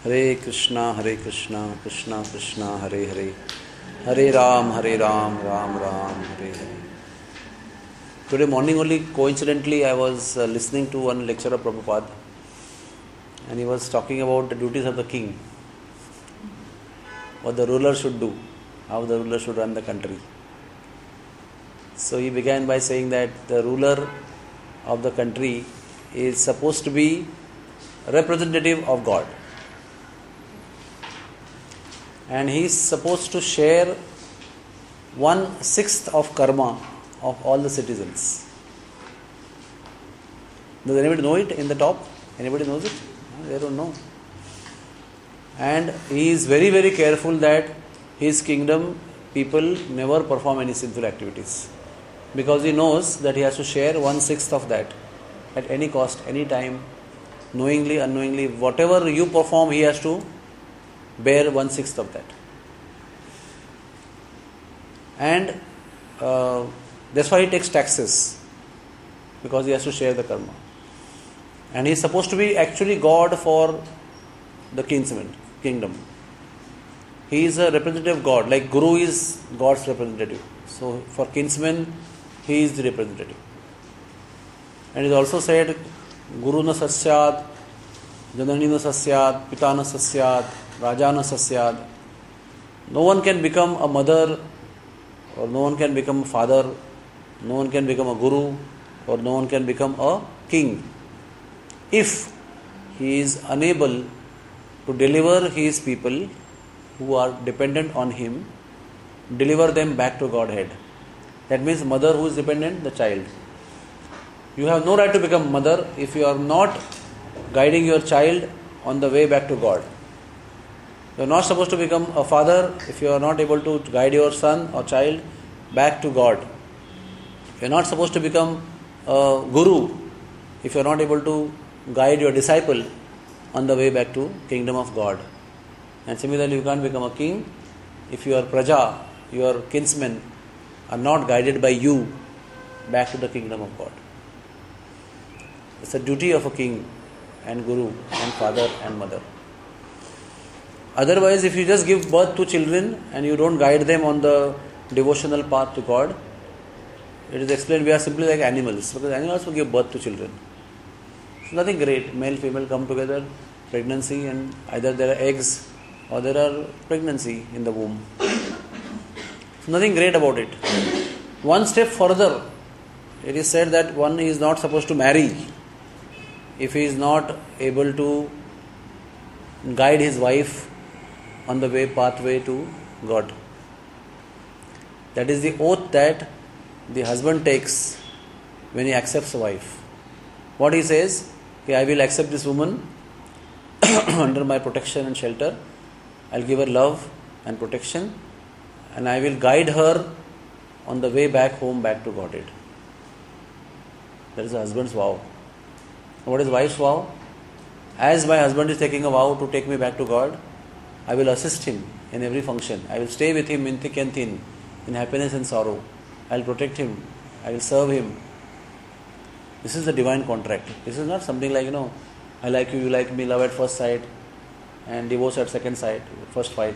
Hare Krishna, Krishna Krishna, Hare Hare, Hare Ram, Ram Ram, Hare Hare. Today morning only, coincidentally, I was listening to one lecture of Prabhupada, and he was talking about the duties of the king, what the ruler should do, how the ruler should run the country. So he began by saying that the ruler of the country is supposed to be representative of God, and he is supposed to share 1/6 of karma of all the citizens. Does anybody know it in the top? Anybody knows it? No, they don't know. And he is very, very careful that his kingdom people never perform any sinful activities, because he knows that he has to share 1/6 of that at any cost, any time, knowingly, unknowingly. Whatever you perform, he has to bear 1/6 of that. And that's why he takes taxes, because he has to share the karma. And he is supposed to be actually God for the kingdom. He is a representative God, like Guru is God's representative. So for kinsmen, he is the representative. And it is also said, Guru na sasyad, Janani na sasyad, Pita na sasyad, Raja na sasyad. No one can become a mother, or no one can become a father, no one can become a guru, or no one can become a king, if he is unable to deliver his people who are dependent on him, deliver them back to Godhead. That means mother who is dependent, the child. You have no right to become mother if you are not guiding your child on the way back to God. You are not supposed to become a father if you are not able to guide your son or child back to God. You are not supposed to become a guru if you are not able to guide your disciple on the way back to kingdom of God. And similarly, you can't become a king if your praja, your kinsmen, are not guided by you back to the kingdom of God. It's a duty of a king and guru and father and mother. Otherwise, if you just give birth to children and you don't guide them on the devotional path to God, it is explained we are simply like animals, because animals will give birth to children. It's nothing great. Male, female come together, pregnancy, and either there are eggs or there are pregnancy in the womb. It's nothing great about it. One step further, it is said that one is not supposed to marry if he is not able to guide his wife on the pathway to God. That is the oath that the husband takes when he accepts a wife. What he says, I will accept this woman under my protection and shelter. I will give her love and protection, and I will guide her on the way back home, back to Godhead. That is the husband's vow. What is wife's vow? As my husband is taking a vow to take me back to God, I will assist him in every function. I will stay with him in thick and thin, in happiness and sorrow. I will protect him. I will serve him. This is the divine contract. This is not something like, I like you, you like me, love at first sight, and divorce at second sight, first fight.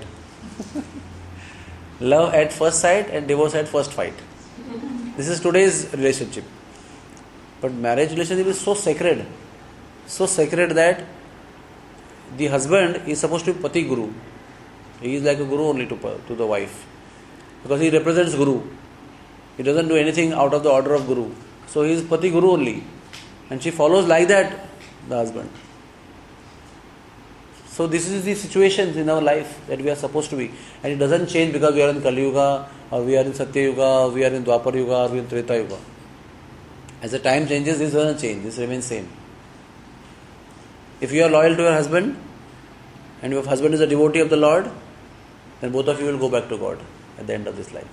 Love at first sight and divorce at first fight. This is today's relationship. But marriage relationship is so sacred that the husband is supposed to be Pati Guru. He is like a guru only to the wife, because he represents Guru. He doesn't do anything out of the order of Guru. So he is Pati Guru only, and she follows like that the husband. So this is the situations in our life that we are supposed to be, and it doesn't change because we are in Kali Yuga, or we are in Satya Yuga, or we are in Dwapar Yuga, or we are in Treta Yuga. As the time changes, this doesn't change. This remains same. If you are loyal to your husband, and your husband is a devotee of the Lord, then both of you will go back to God at the end of this life.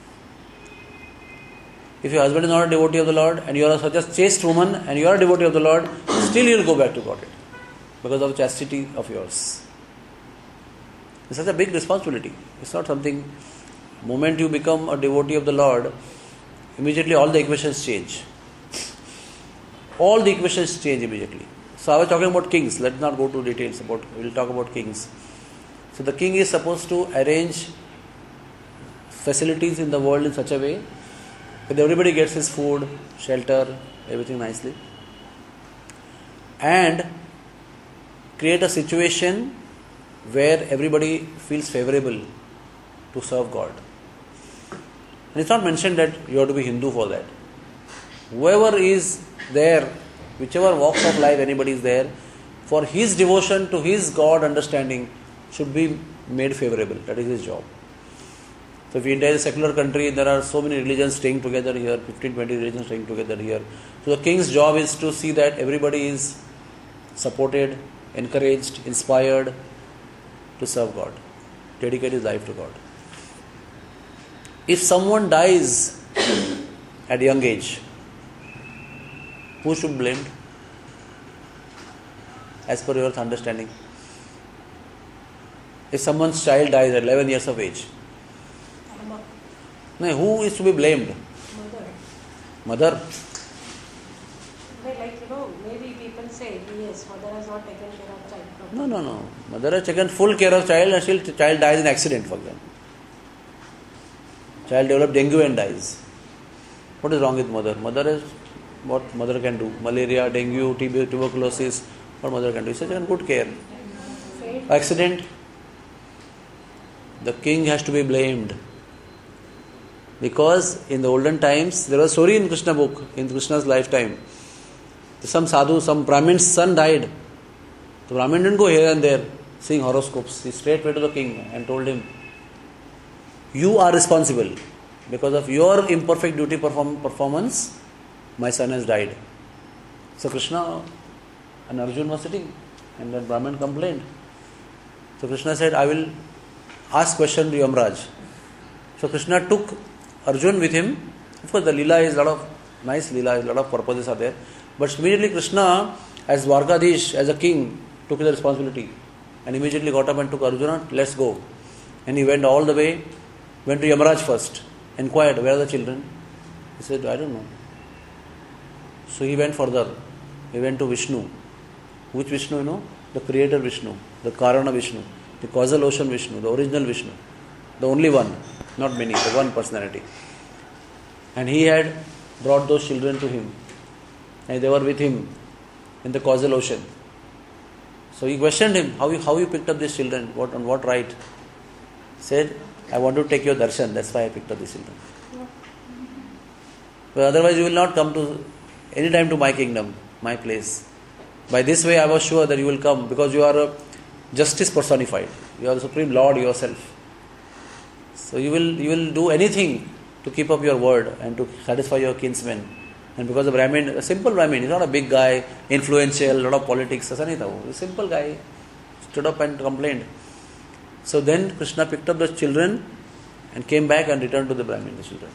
If your husband is not a devotee of the Lord, and you are such a chaste woman, and you are a devotee of the Lord, still you will go back to God because of chastity of yours. It's such a big responsibility. It's not something, the moment you become a devotee of the Lord, immediately all the equations change. All the equations change immediately. So I was talking about kings. Let's not go to details about. We'll talk about kings. So the king is supposed to arrange facilities in the world in such a way that everybody gets his food, shelter, everything nicely, and create a situation where everybody feels favorable to serve God. And it's not mentioned that you have to be Hindu for that. Whoever is there, whichever walks of life anybody is there, for his devotion to his God understanding should be made favorable. That is his job. So if India is a secular country, there are so many religions staying together here, 15, 20 religions staying together here. So the king's job is to see that everybody is supported, encouraged, inspired to serve God, dedicate his life to God. If someone dies at a young age, who should be blamed? As per your understanding. If someone's child dies at 11 years of age, no, who is to be blamed? Mother. Maybe people say, yes, mother has not taken care of child properly. No. Mother has taken full care of child and still child dies in accident, for example. Child develops dengue and dies. What is wrong with mother? Mother is what mother can do. Malaria, dengue, TB, tuberculosis, what mother can do. She has taken good care. Accident, the king has to be blamed. Because in the olden times, there was a story in Krishna book, in Krishna's lifetime. Some sadhu, some Brahmin's son died. The Brahmin didn't go here and there seeing horoscopes. He straight went to the king and told him, you are responsible. Because of your imperfect duty performance, my son has died. So Krishna and Arjun was sitting and then Brahmin complained. So Krishna said, I will ask question to Yamraj. So Krishna took Arjun with him. Of course, the Leela is a lot of nice Leela, a lot of purposes are there. But immediately Krishna, as Dwarkadish, as a king, took the responsibility and immediately got up and took Arjuna, let's go. And he went all the way, went to Yamaraj first, inquired, where are the children? He said, I don't know. So he went further. He went to Vishnu. Which Vishnu you know? The creator Vishnu, the Karana Vishnu, the causal ocean Vishnu, the original Vishnu, the only one, not many, the one personality. And he had brought those children to him. And they were with him in the causal ocean. So he questioned him, how you picked up these children, on what right? Said, I want to take your darshan, that's why I picked up these children. But otherwise you will not come to any time to my kingdom, my place. By this way I was sure that you will come because you are a justice personified. You are the Supreme Lord yourself. So you will do anything to keep up your word and to satisfy your kinsmen. And because the Brahmin, a simple Brahmin, he's not a big guy, influential, a lot of politics, a simple guy, stood up and complained. So then Krishna picked up the children and came back and returned to the Brahmin, the children.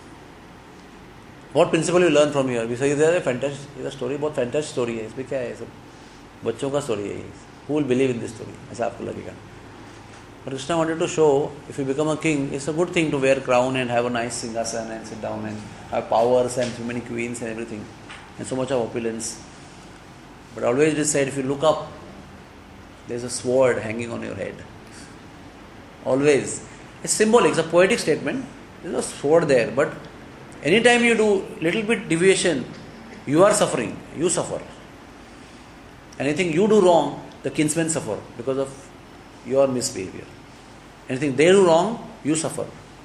What principle we learn from here? We say there is a story about fantastic story. है इसमें क्या है सब बच्चों का story है. Who will believe in this story? ऐसा आपको लगेगा. But Krishna wanted to show, if you become a king, it's a good thing to wear crown and have a nice singhasan and sit down and have powers and so many queens and everything and so much of opulence. But always it is said, if you look up, there's a sword hanging on your head. Always. It's symbolic, it's a poetic statement. There's a sword there, but anytime you do little bit deviation, you are suffering, you suffer. Anything you do wrong, the kinsmen suffer because of your misbehavior. Anything they do wrong, you suffer.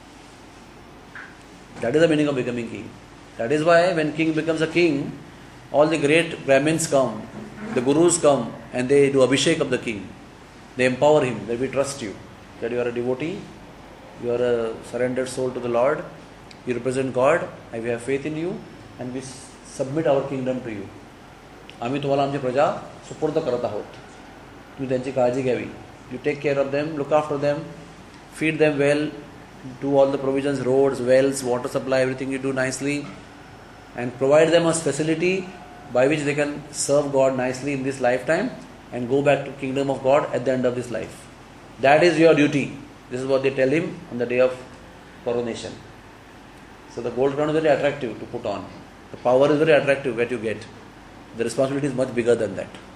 That is the meaning of becoming king. That is why when king becomes a king, all the great Brahmins come, the gurus come and they do abhishek of the king. They empower him, that we trust you, that you are a devotee, you are a surrendered soul to the Lord, you represent God, and we have faith in you and we submit our kingdom to you. आम्ही तुम्हाला आमची प्रजा सुपूर्द करत आहोत. तुम्ही त्यांची काळजी घ्यावी. You take care of them, look after them, feed them well, do all the provisions, roads, wells, water supply, everything you do nicely, and provide them a facility by which they can serve God nicely in this lifetime and go back to kingdom of God at the end of this life. That is your duty. This is what they tell him on the day of coronation. So the gold crown is very attractive to put on. The power is very attractive that you get. The responsibility is much bigger than that.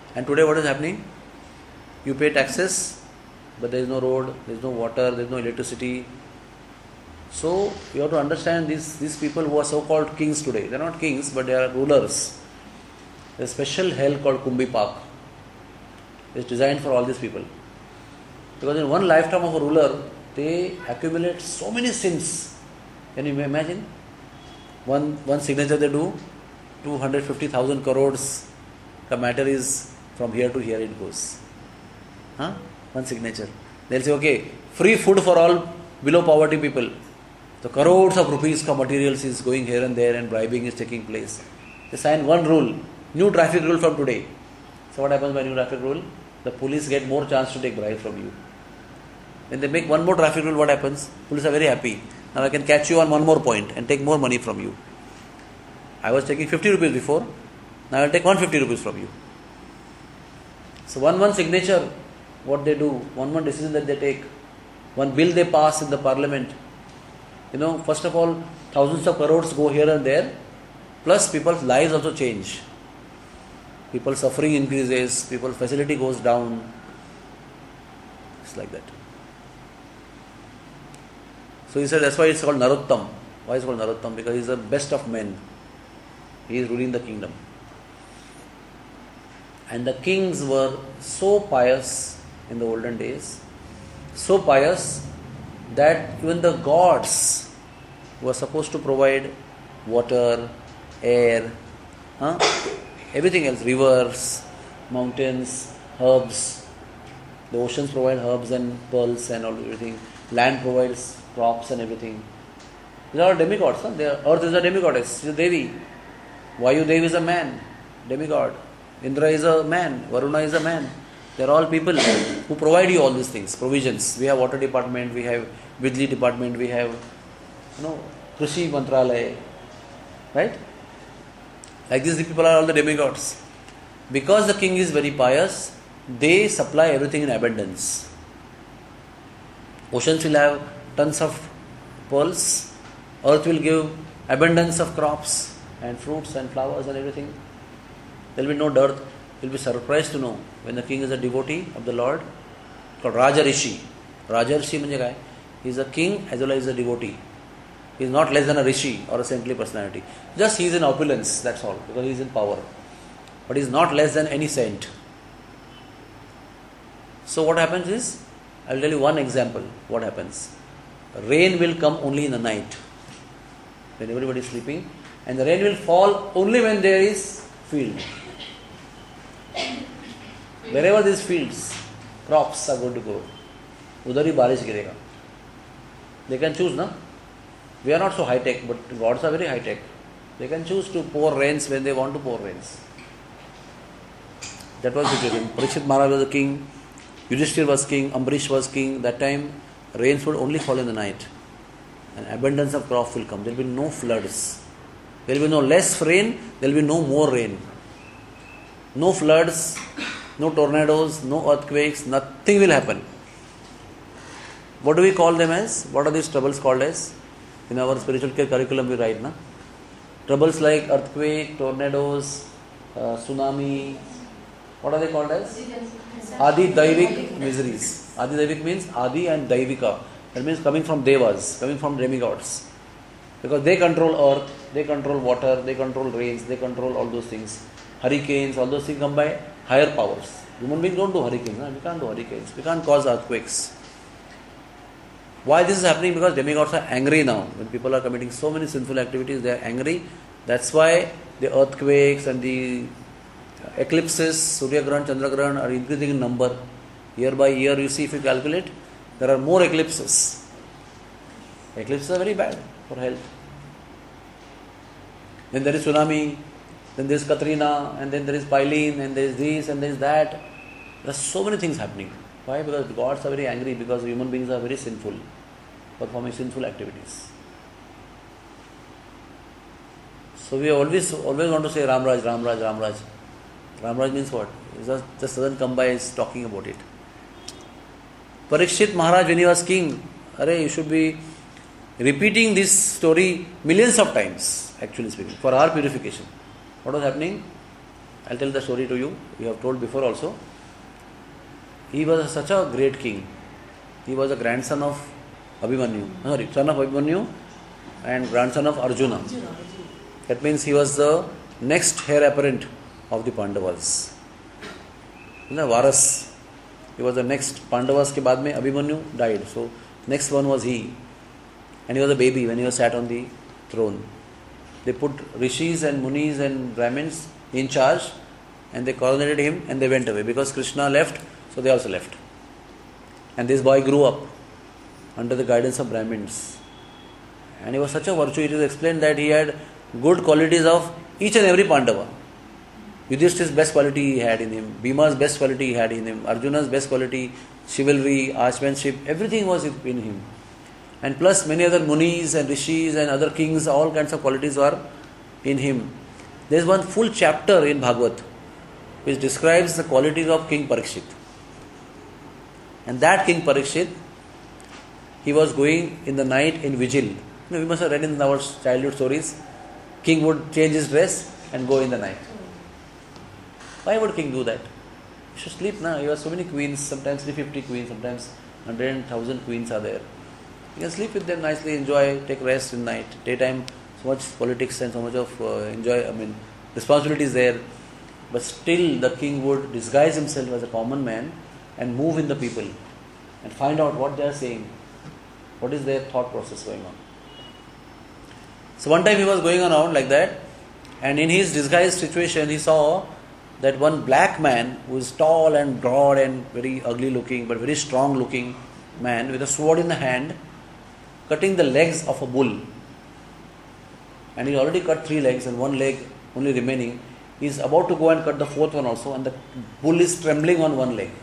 And today what is happening? You pay taxes, but there is no road, there is no water, there is no electricity. So you have to understand these people who are so-called kings today. They are not kings, but they are rulers. There is a special hell called Kumbhi Pak. It's designed for all these people. Because in one lifetime of a ruler, they accumulate so many sins. Can you imagine? One signature they do, 250,000 crores. The matter is from here to here it goes. One signature. They'll say, okay, free food for all below poverty people. The crores of rupees of materials is going here and there and bribing is taking place. They sign one rule, new traffic rule from today. So what happens by new traffic rule? The police get more chance to take bribe from you. When they make one more traffic rule, what happens? Police are very happy. Now I can catch you on one more point and take more money from you. I was taking 50 rupees before. Now I will take 150 rupees from you. So one signature, what they do, one decision that they take, one bill they pass in the parliament. First of all, thousands of crores go here and there, plus people's lives also change. People's suffering increases, people's facility goes down. It's like that. So he said that's why it's called Narottam. Why is it called Narottam? Because he is the best of men. He is ruling the kingdom. And the kings were so pious in the olden days, so pious that even the gods were supposed to provide water, air, everything else, rivers, mountains, herbs. The oceans provide herbs and pearls and all everything. Land provides crops and everything. These are all demigods. Earth is a demigoddess. She is a Devi. Vayu Devi is a man, demigod. Indra is a man. Varuna is a man. They are all people who provide you all these things, provisions. We have water department, we have Bijli department, we have Krishi Mantralaya, right? Like these people are all the demigods. Because the king is very pious, they supply everything in abundance. Oceans will have tons of pearls. Earth will give abundance of crops and fruits and flowers and everything. There will be no dearth. You will be surprised to know when the king is a devotee of the Lord, called Raja Rishi. Raja Rishi means he is a king as well as a devotee. He is not less than a rishi or a saintly personality. Just he is in opulence, that's all, because he is in power. But he is not less than any saint. So what happens is, I will tell you one example. What happens? Rain will come only in the night, when everybody is sleeping, and the rain will fall only when there is field. Wherever these fields, crops are going to grow, udhar hi barish girega. They can choose, na? We are not so high tech, but gods are very high tech. They can choose to pour rains when they want to pour rains. That was the situation. Parikshit Maharaj was a king, Yudhishthir was king, Ambarish was king. That time, rains would only fall in the night. And abundance of crops will come. There will be no floods. There will be no less rain, there will be no more rain. No floods, no tornadoes, no earthquakes, nothing will happen. What do we call them as? What are these troubles called as? In our spiritual care curriculum we write, na? Troubles like earthquake, tornadoes, tsunami, what are they called as? Adi Daivik miseries. Adi Daivik means Adi and Daivika. That means coming from Devas, coming from demigods. Because they control earth, they control water, they control rains, they control all those things. Hurricanes, all those things come by higher powers. Human beings don't do hurricanes. We can't do hurricanes. We can't cause earthquakes. Why this is happening? Because demigods are angry now. When people are committing so many sinful activities, they are angry. That's why the earthquakes and the eclipses, Surya Grahan, Chandra Grahan are increasing in number. Year by year, you see, if you calculate, there are more eclipses. Eclipses are very bad for health. Then there is tsunami, then there is Katrina, and then there is Pylene, and there is this, and there is that. There are so many things happening. Why? Because the gods are very angry, because human beings are very sinful, performing sinful activities. So we always want to say Ramraj, Ramraj, Ramraj. Ramraj means what? It just doesn't come by talking about it. Parikshit Maharaj, when he was king, you should be repeating this story millions of times, actually speaking, for our purification. What was happening? I'll tell the story to you. We have told before also. He was such a great king. He was a grandson of Abhimanyu. Sorry, son of Abhimanyu and grandson of Arjuna. That means he was the next heir apparent of the Pandavas. Varas. He was the next. Pandavas ke baad mein Abhimanyu died. So next one was he. And he was a baby when he was sat on the throne. They put rishis and munis and brahmins in charge and they coronated him and they went away. Because Krishna left, so they also left. And this boy grew up under the guidance of Brahmins. And he was such a virtue. It is explained that he had good qualities of each and every Pandava. Yudhishthir's best quality he had in him. Bhima's best quality he had in him. Arjuna's best quality, chivalry, archmanship, everything was in him. And plus many other munis and rishis and other kings, all kinds of qualities were in him. There is one full chapter in Bhagavad which describes the qualities of King Parikshit. And that King Parikshit, he was going in the night in vigil. We must have read in our childhood stories, king would change his dress and go in the night. Why would king do that? He should sleep now. You have so many queens, sometimes 350 queens, sometimes 100,000 queens are there. You can sleep with them nicely, enjoy, take rest in night. Daytime, so much politics and so much of responsibility is there. But still the king would disguise himself as a common man and move in the people and find out what they are saying. What is their thought process going on. So one time he was going around like that, and in his disguised situation he saw that one black man who is tall and broad and very ugly looking but very strong looking man with a sword in the hand cutting the legs of a bull. And he already cut 3 legs and 1 leg only remaining. He is about to go and cut the 4th one also, and the bull is trembling on 1 leg.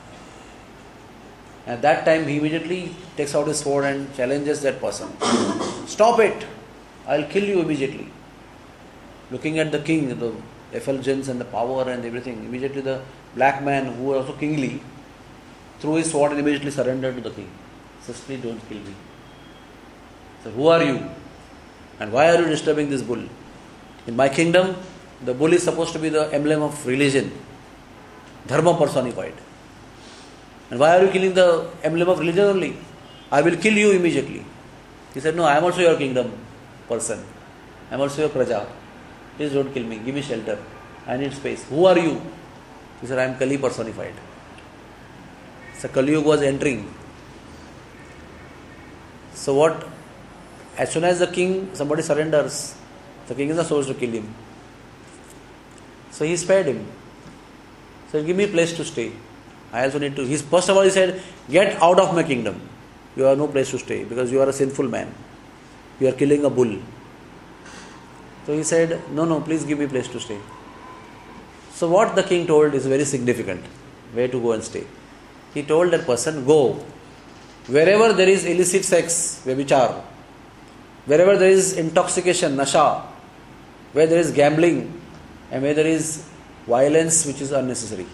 At that time he immediately takes out his sword and challenges that person. Stop it! I will kill you immediately. Looking at the king, the effulgence and the power and everything, immediately the black man, who was also kingly, threw his sword and immediately surrendered to the king. Says, please don't kill me. So who are you? And why are you disturbing this bull? In my kingdom, the bull is supposed to be the emblem of religion, dharma personified. And why are you killing the emblem of religion only? I will kill you immediately. He said, no, I am also your kingdom person. I am also your praja. Please don't kill me. Give me shelter. I need space. Who are you? He said, I am Kali personified. So Kali Yuga was entering. So what? As soon as the king, somebody surrenders, the king is not supposed to kill him. So he spared him. So give me a place to stay. I also need to. First of all he said, get out of my kingdom. You have no place to stay because you are a sinful man. You are killing a bull. So he said, no, please give me a place to stay. So what the king told is very significant. Where to go and stay. He told that person, go. Wherever there is illicit sex, vyavichar, wherever there is intoxication, nasha, where there is gambling, and where there is violence which is unnecessary.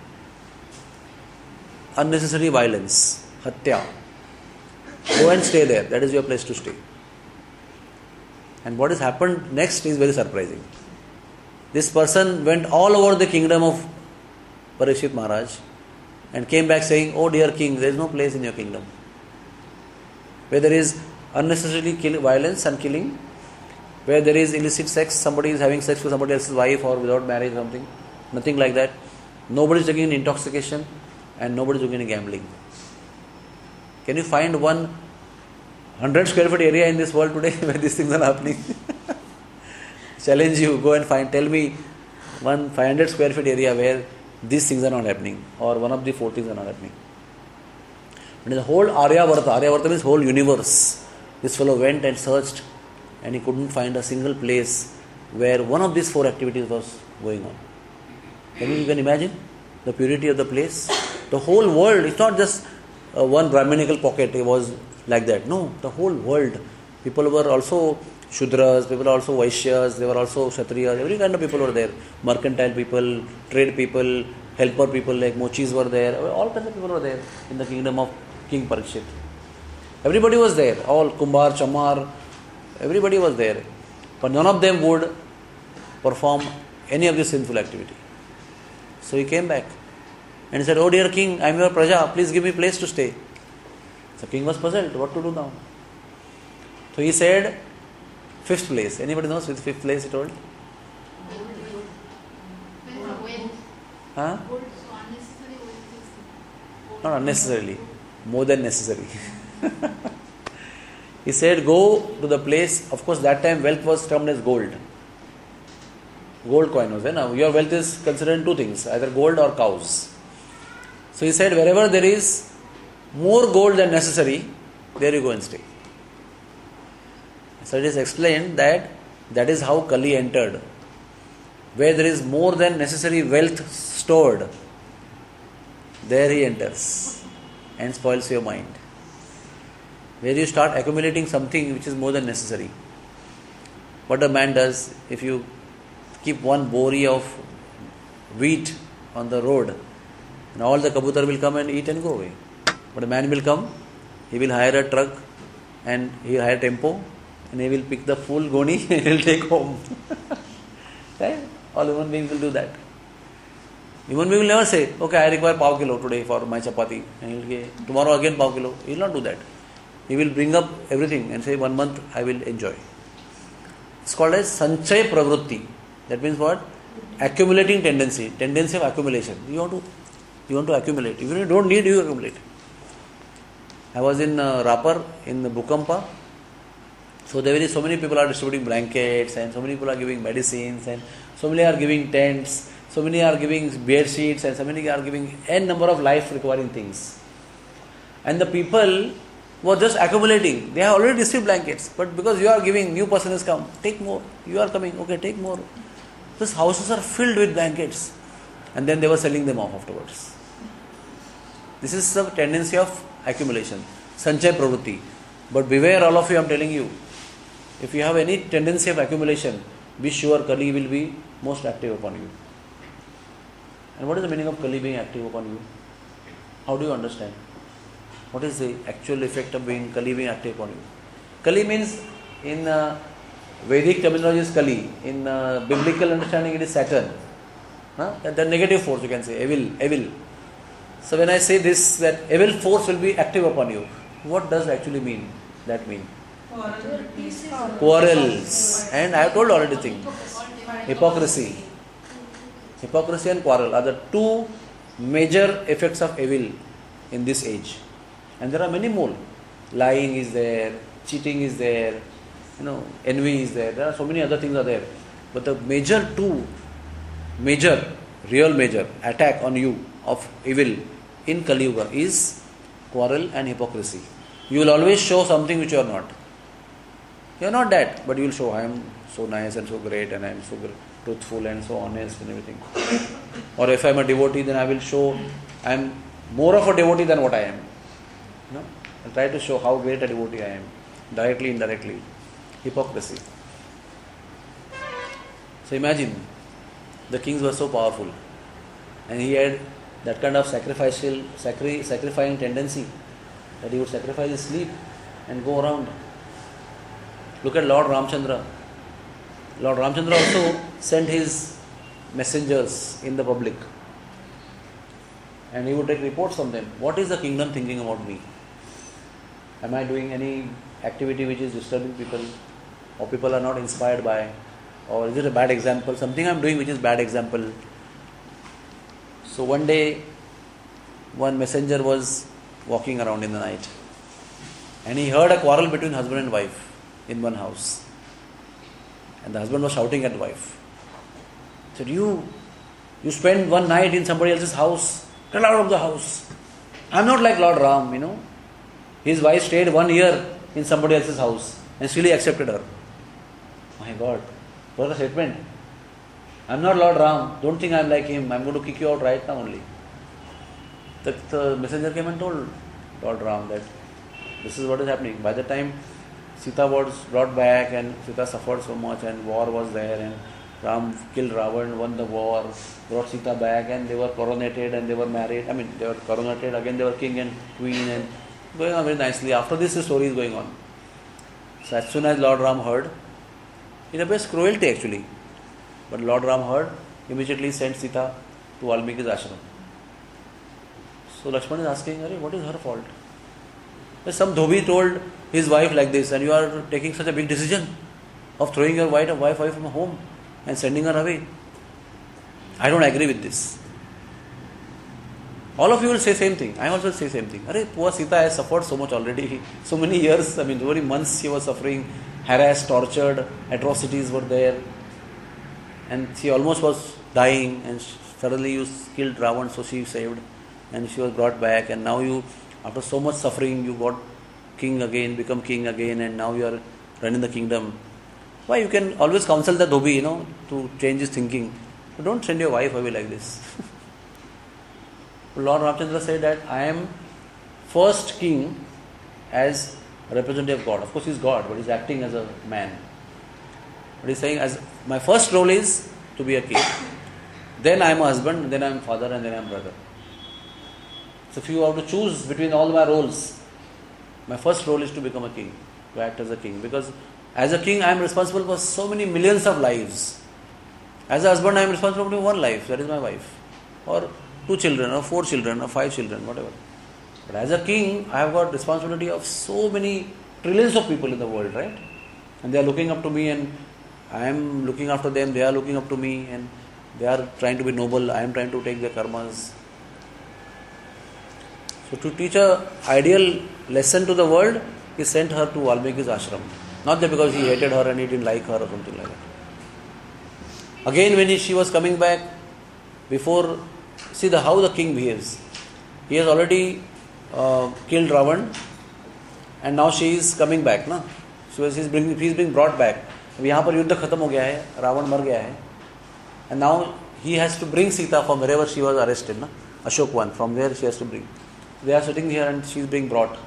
Unnecessary violence, hatya. Go and stay there. That is your place to stay. And what has happened next is very surprising. This person went all over the kingdom of Parikshit Maharaj and came back saying, oh dear king, there is no place in your kingdom. Where there is unnecessarily violence and killing, where there is illicit sex, somebody is having sex with somebody else's wife or without marriage or something, nothing like that. Nobody is taking in intoxication and nobody is doing any gambling. Can you find 100 square feet area in this world today where these things are happening? Challenge you, go and tell me one 500 square feet area where these things are not happening, or one of the 4 things are not happening. But in the whole Aryavarta means whole universe, this fellow went and searched and he couldn't find a single place where one of these 4 activities was going on. Can you even imagine the purity of the place? The whole world, it's not just one Brahminical pocket, it was like that. No, the whole world. People were also Shudras, people were also Vaishyas, they were also Kshatriyas, every kind of people were there. Mercantile people, trade people, helper people like Mochis were there, all kinds of people were there in the kingdom of King Parikshit. Everybody was there, all Kumbar, Chamar, everybody was there. But none of them would perform any of this sinful activity. So he came back and he said, "Oh dear king, I am your praja, please give me place to stay." So king was puzzled, what to do now? So he said, "Fifth place." Anybody knows which fifth place he told? Huh? Not unnecessarily, more than necessary. He said, "Go to the place." Of course, that time wealth was termed as gold. Gold coin was there. Now your wealth is considered two things, either gold or cows. So he said, wherever there is more gold than necessary, there you go and stay. So it is explained that is how Kali entered. Where there is more than necessary wealth stored, there he enters and spoils your mind. Where you start accumulating something which is more than necessary. What a man does, if you keep one bori of wheat on the road, and all the kabutar will come and eat and go away. But a man will come, he will hire a truck and he will hire tempo and he will pick the full goni and he will take home. Right? All human beings will do that. Human being will never say, "Okay, I require pav kilo today for my chapati." And he will say, "Tomorrow again pav kilo." He will not do that. He will bring up everything and say, "1 month I will enjoy." It's called as sanchay pravrutti. That means what? Accumulating tendency of accumulation. You want to accumulate. Even if you don't need, you accumulate. I was in Rapar in the Bhukampa. So there is so many people are distributing blankets and so many people are giving medicines and so many are giving tents, so many are giving bed sheets and so many are giving n number of life requiring things. And the people were just accumulating. They have already received blankets, but because you are giving, new person has come, take more. You are coming, okay, take more. These houses are filled with blankets. And then they were selling them off afterwards. This is the tendency of accumulation. Sanchay pravrutti. But beware, all of you, I am telling you. If you have any tendency of accumulation, be sure Kali will be most active upon you. And what is the meaning of Kali being active upon you? How do you understand? What is the actual effect of Kali being active upon you? Kali means, in Vedic terminology is Kali. In biblical understanding it is Saturn. The negative force, you can say, evil. So when I say this, that evil force will be active upon you, what does actually mean? That mean? Quarrels. And I have told already thing. Hypocrisy. Hypocrisy and quarrel are the two major effects of evil in this age. And there are many more. Lying is there, cheating is there, envy is there. There are so many other things are there. But the real major attack on you of evil in Kali Yuga is quarrel and hypocrisy. You will always show something which you are not. You are not that, but you will show, I am so nice and so great and I am so truthful and so honest and everything. Or if I am a devotee, then I will show I am more of a devotee than what I am. I try to show how great a devotee I am, directly, indirectly. Hypocrisy. So imagine, the kings were so powerful and he had that kind of sacrificing tendency that he would sacrifice his sleep and go around. Look at Lord Ramchandra. Lord Ramchandra also sent his messengers in the public and he would take reports from them. What is the kingdom thinking about me? Am I doing any activity which is disturbing people, or people are not inspired by, or is it a bad example? Something I am doing which is bad example. So one day, one messenger was walking around in the night and he heard a quarrel between husband and wife in one house. And the husband was shouting at the wife. He said, you spend one night in somebody else's house, get out of the house. I am not like Lord Ram, His wife stayed 1 year in somebody else's house and still he accepted her. My God, what a statement. I am not Lord Ram, don't think I am like him, I am going to kick you out right now only. The messenger came and told Lord Ram that this is what is happening. By the time Sita was brought back and Sita suffered so much and war was there and Ram killed Ravan, won the war, brought Sita back and they were coronated and they were married. They were coronated, again they were king and queen and going on very nicely. After this, the story is going on. So as soon as Lord Ram heard, it appears cruelty actually, but Lord Ram heard, immediately sent Sita to Valmiki's ashram. So Lakshman is asking, what is her fault? Some dhobi told his wife like this, and you are taking such a big decision of throwing your wife away from home and sending her away. I don't agree with this. All of you will say same thing. I also say same thing. Poor Sita has suffered so much already. So many years, so many months she was suffering, harassed, tortured, atrocities were there. And she almost was dying, and suddenly you killed Ravan, so she saved. And she was brought back, and now you, after so much suffering, you got king again, become king again, and now you are running the kingdom. Why? You can always counsel the dhobi, to change his thinking. But don't send your wife away like this. Lord Ramchandra said that I am first king as a representative of God. Of course, he is God, but he is acting as a man. But he is saying, as my first role is to be a king. Then I am a husband, then I am father, and then I am brother. So if you have to choose between all my roles, my first role is to become a king, to act as a king. Because as a king, I am responsible for so many millions of lives. As a husband, I am responsible for one life, that is my wife. Or 2 children, or 4 children, or 5 children, whatever. But as a king, I have got responsibility of so many trillions of people in the world, right? And they are looking up to me, and I am looking after them, they are looking up to me, and they are trying to be noble, I am trying to take their karmas. So to teach an ideal lesson to the world, he sent her to Valmiki's ashram. Not that because he hated her and he didn't like her or something like that. Again, when she was coming back, before, see how the king behaves. He has already killed Ravan, and now she is coming back. Na? So he is being brought back. यहाँ पर युद्ध खत्म हो गया है, रावण मर गया है, and now he has to bring Sita from wherever she was arrested, na? Ashokwan, from there she has to bring. They are sitting here and she is being brought.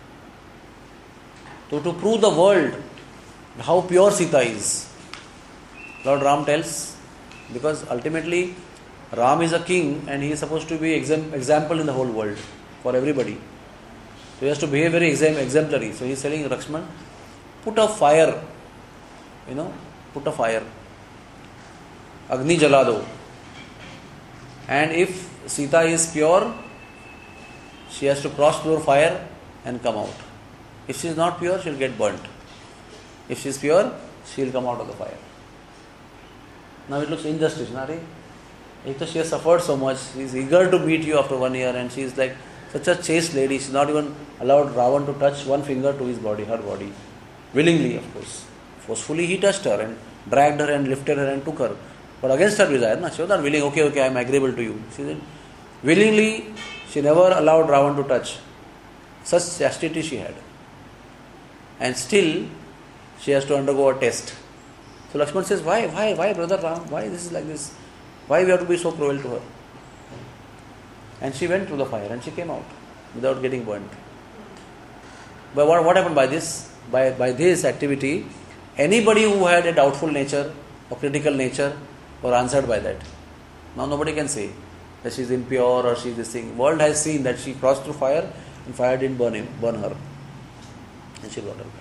So to prove the world how pure Sita is, Lord Ram tells, because ultimately Ram is a king and he is supposed to be example in the whole world for everybody. So he has to behave very exemplary. So he is telling Lakshman, put a fire, put a fire. Agni jalado. And if Sita is pure, she has to cross through fire and come out. If she is not pure, she will get burnt. If she is pure, she will come out of the fire. Now it looks injustice, she has suffered so much. She is eager to meet you after 1 year, and she is like such a chaste lady. She is not even allowed Ravan to touch one finger to his body, her body. Willingly, of course. Forcefully he touched her and dragged her and lifted her and took her. But against her desire, she was not willing, okay, I am agreeable to you. She said, willingly, she never allowed Ravan to touch. Such chastity she had. And still, she has to undergo a test. So Lakshman says, why brother Ram? Why this is like this? Why we have to be so cruel to her? And she went through the fire and she came out without getting burnt. But what happened by this? By this activity, anybody who had a doubtful nature or critical nature were answered by that. Now nobody can say that she is impure or she is this thing. World has seen that she crossed through fire and fire didn't burn her. And she brought her back.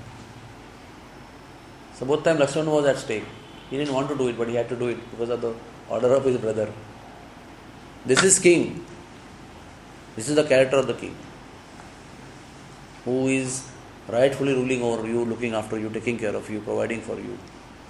So both times Lakshman was at stake. He didn't want to do it, but he had to do it because of the order of his brother. This is king. This is the character of the king, who is rightfully ruling over you, looking after you, taking care of you, providing for you.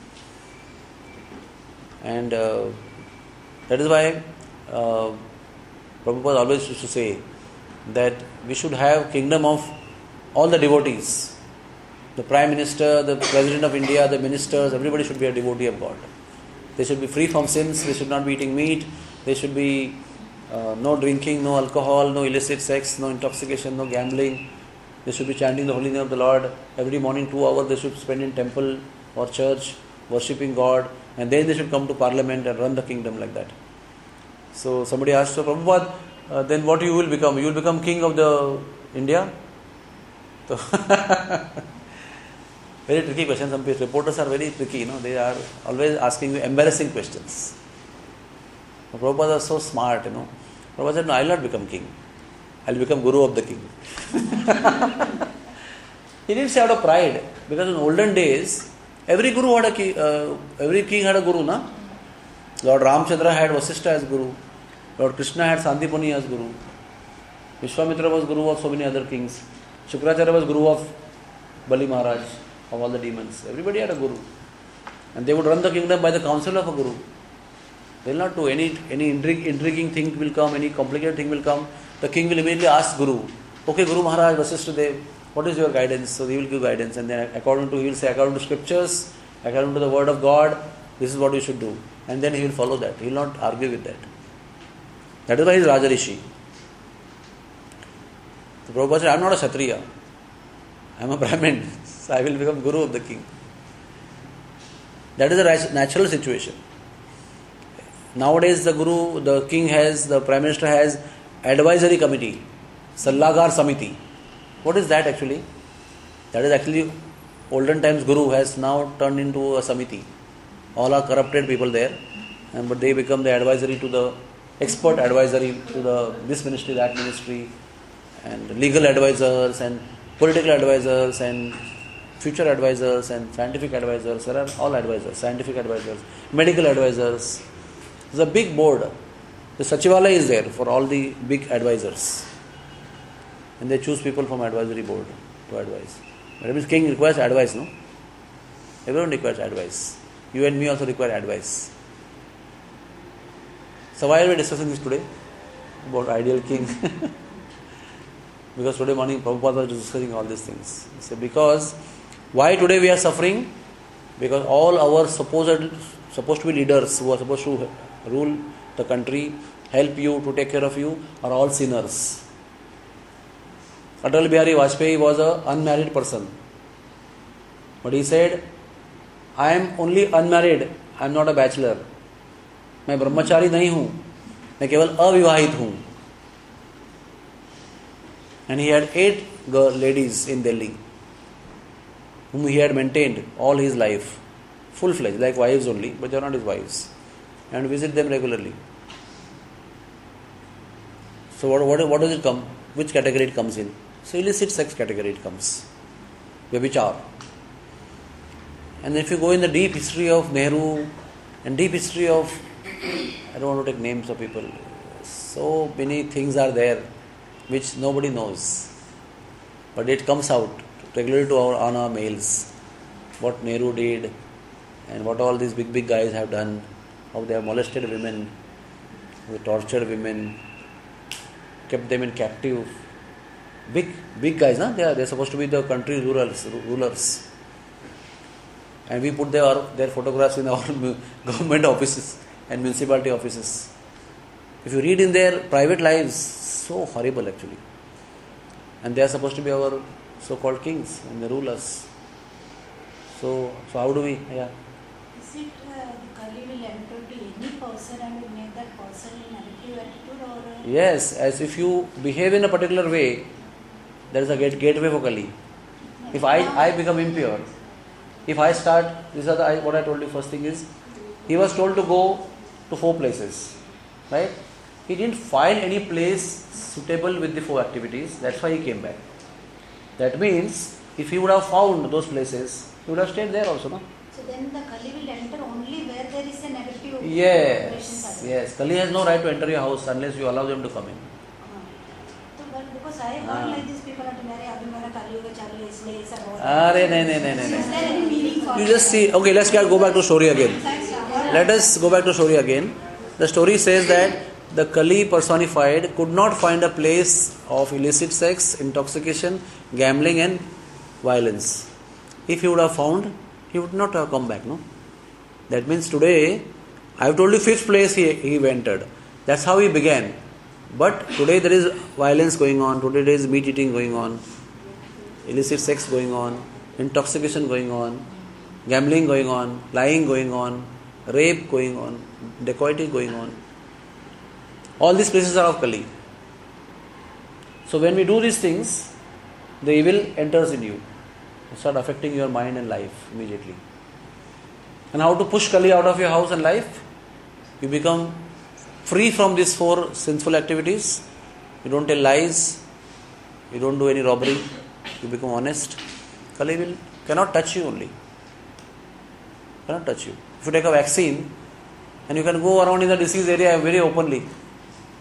And that is why Prabhupada always used to say that we should have kingdom of all the devotees. The Prime Minister, the President of India, the ministers, everybody should be a devotee of God. They should be free from sins, they should not be eating meat, they should be no drinking, no alcohol, no illicit sex, no intoxication, no gambling. They should be chanting the holy name of the Lord. Every morning 2 hours they should spend in temple or church, worshipping God, and then they should come to parliament and run the kingdom like that. So somebody asked, so Prabhupada, then what you will become? You will become king of the India? So very tricky question. Some reporters are very tricky, they are always asking you embarrassing questions. So Prabhupada is so smart, Prabhupada said, no, I will not become king. I will become guru of the king. He didn't say out of pride, because in olden days, every guru had a king, every king had a guru, na? Lord Ramchandra had Vasishtha as guru. Lord Krishna had Sandipani as Guru. Vishwamitra was Guru of so many other kings. Shukracharya was Guru of Bali Maharaj, of all the demons. Everybody had a Guru. And they would run the kingdom by the counsel of a Guru. They will not do any intriguing thing will come, any complicated thing will come. The king will immediately ask Guru, okay, Guru Maharaj, Vasishtha Dev, what is your guidance? So he will give guidance, and then he will say, according to scriptures, according to the word of God, this is what you should do. And then he will follow that. He will not argue with that. That is why he is Raja Rishi. The Prabhupada said, I am not a Kshatriya. I am a Brahmin. So I will become Guru of the king. That is a natural situation. Nowadays the king has, the Prime Minister has advisory committee, Sallagar Samiti. What is that actually? That is actually olden times Guru has now turned into a Samiti. All are corrupted people there, but they become the advisory to the expert advisory to this ministry, that ministry, and legal advisors and political advisors and future advisors and scientific advisors. There are all advisors, scientific advisors, medical advisors. There's a big board. The Sachivalaya is there for all the big advisors. And they choose people from advisory board to advise. That means king requires advice, no? Everyone requires advice. You and me also require advice. So why are we discussing this today? About ideal king. Because today morning Prabhupada was discussing all these things. So because why today we are suffering? Because all our supposed to be leaders who are supposed to rule the country, help you, to take care of you, are all sinners. Atal Bihari Vajpayee was an unmarried person. But he said, I am only unmarried, I am not a bachelor. मैं ब्रह्मचारी नहीं हूँ, मैं केवल अविवाहित हूँ. And he had 8 ladies in Delhi whom he had maintained all his life, full-fledged, like wives only, but they are not his wives, and visit them regularly. So what does it come? Which category it comes in? So illicit sex category it comes. Vyabhichar. And if you go in the deep history of Nehru and deep history of, I don't want to take names of people, so many things are there which nobody knows. But it comes out regularly on our mails. What Nehru did and what all these big guys have done, how they have molested women, they tortured women, kept them in captive. Big guys, na? They're supposed to be the country rulers. And we put their photographs in our government offices and municipality offices. If you read in their private lives, so horrible actually. And they are supposed to be our so-called kings and the rulers. So how do we? Yeah. Is it the Kali will enter to any person and will make that person in negative attitude or? Yes, as if you behave in a particular way, there is a gateway for Kali. If I become impure, if I start, what I told you first thing is, he was told to go to 4 places, right? He didn't find any place suitable with the 4 activities, that's why he came back. That means, if he would have found those places, he would have stayed there also, no? So then the Kali will enter only where there is a negative. Yes. Kali has no right to enter your house unless you allow them to come in. So, but because I heard like these people are to marry, abhi mera Kali Yuga chalu hai, isliye ऐसा बहुत. No. Is there any meaning for You just see, okay, let's go back to story again. Let us go back to story again. The story says that the Kali personified could not find a place of illicit sex, intoxication, gambling and violence. If he would have found, he would not have come back, no? That means today, I have told you 5th place he entered. That's how he began. But today there is violence going on, today there is meat eating going on, illicit sex going on, intoxication going on, gambling going on, lying going on, rape going on, dacoity going on. All these places are of Kali. So when we do these things, the evil enters in you. It starts affecting your mind and life immediately. And how to push Kali out of your house and life? You become free from these 4 sinful activities. You don't tell lies. You don't do any robbery. You become honest. Kali cannot touch you only. Cannot touch you. If you take a vaccine and you can go around in the disease area very openly,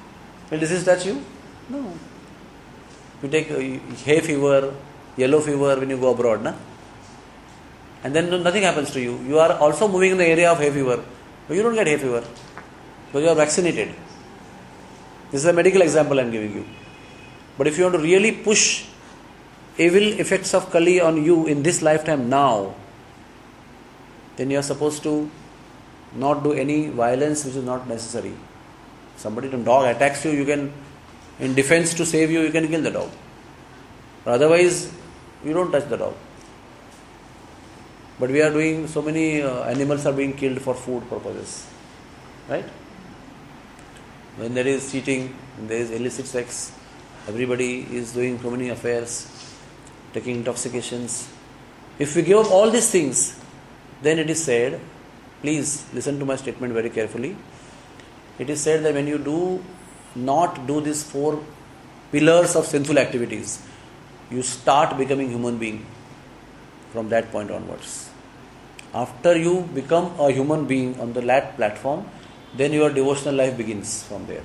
Will disease touch you? No. You take hay fever, yellow fever when you go abroad, na? And then nothing happens to you. You are also moving in the area of hay fever, but you don't get hay fever because you are vaccinated. This is a medical example I am giving you. But if you want to really push evil effects of Kali on you in this lifetime now, then you are supposed to not do any violence which is not necessary. Somebody, a dog attacks you, you can, in defense to save you, you can kill the dog. But otherwise, you don't touch the dog. But we are doing, so many animals are being killed for food purposes. Right? When there is cheating, when there is illicit sex, everybody is doing so many affairs, taking intoxications. If we give up all these things, then it is said, please listen to my statement very carefully. It is said that when you do not do these 4 pillars of sinful activities, you start becoming human being from that point onwards. After you become a human being on the platform, then your devotional life begins from there.